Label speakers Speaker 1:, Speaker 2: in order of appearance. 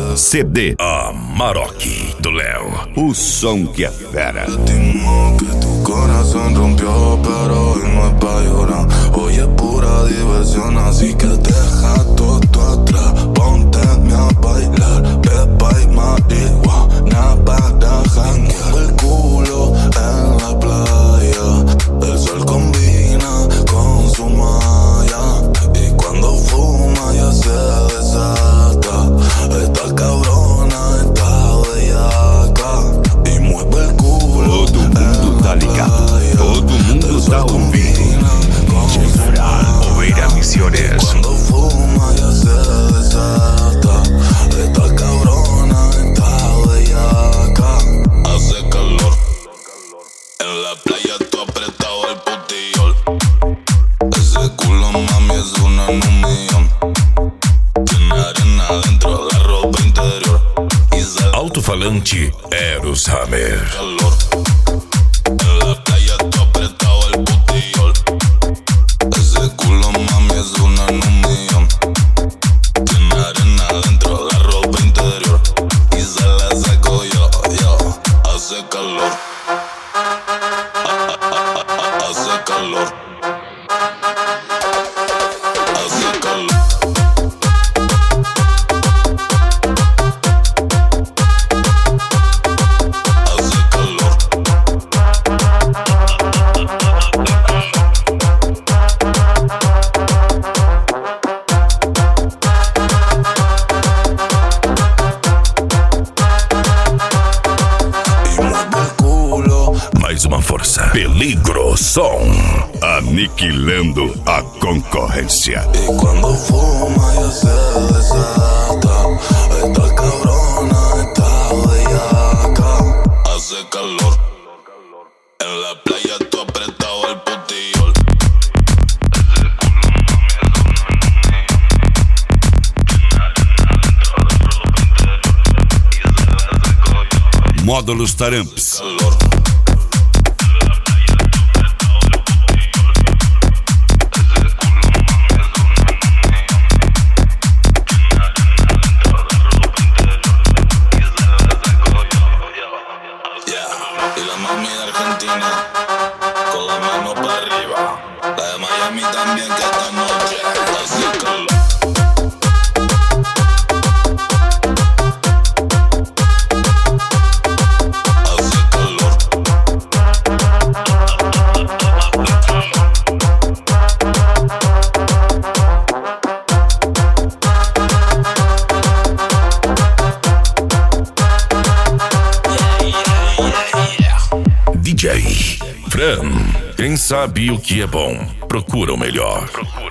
Speaker 1: CD Amarok do Léo. O som que é fera.
Speaker 2: Que tu corazón rompió, pero hoy no es pa' llorar. Hoy es pura diversión, así que deja todo atrás. Pónteme a bailar, pepa y marihuana para janguear. El culo en la playa, el sol combina con su malla. Y cuando fuma ya se desata. Esta cabrona está bellaca y mueve el culo.
Speaker 1: Todo mundo tá ligado, todo mundo tá ouvindo. DJ Fran, Oveira Misiones.
Speaker 2: Cuando fuma ya se desata. Esta cabrona está bellaca. Hace calor en la playa, tú apretado el putillol. Ese culo, mami, es una en un millón. Tiene arena dentro de la ropa interior.
Speaker 1: Alto-falante Eros Hammer.
Speaker 2: Calor en la playa, tú apretado el putillol. Ese culo, mami, es una en un millón. Tiene arena dentro de la ropa interior. Y se la saco yo. Hace calor. Hace calor. Hace calor.
Speaker 1: Mais uma força. Peligro Som. Aniquilando a concorrência.
Speaker 2: Y cuando fuma ya se desata. Esta cabrona está bellaca. Hace calor en la playa, tú apretado el putillol.
Speaker 1: Módulos Taramps.
Speaker 2: Calor. Y la mami de Argentina con la mano para arriba. La de Miami también, que esta noche hace calor. Hace calor.
Speaker 1: DJ Fran. Quem sabe o que é bom, procura o melhor.